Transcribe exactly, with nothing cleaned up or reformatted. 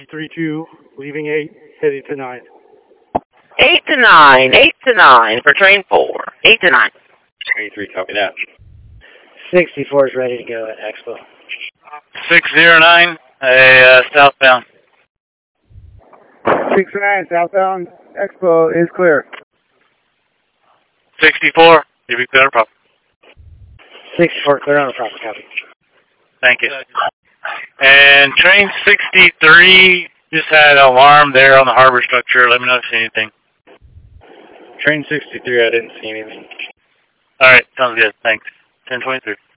three two, leaving eight, heading to nine. eight to nine, eight to nine for train four. eight to nine. Train three, copy that. sixty-four is ready to go at Expo. six zero nine, a uh, southbound. six nine, southbound, Expo is clear. sixty-four, you be clear, proper. sixty-four, clear on a proper copy. Thank you. And train sixty-three just had an alarm there on the harbor structure. Let me know if you see anything. Train sixty-three, I didn't see anything. All right, sounds good. Thanks. ten twenty-three.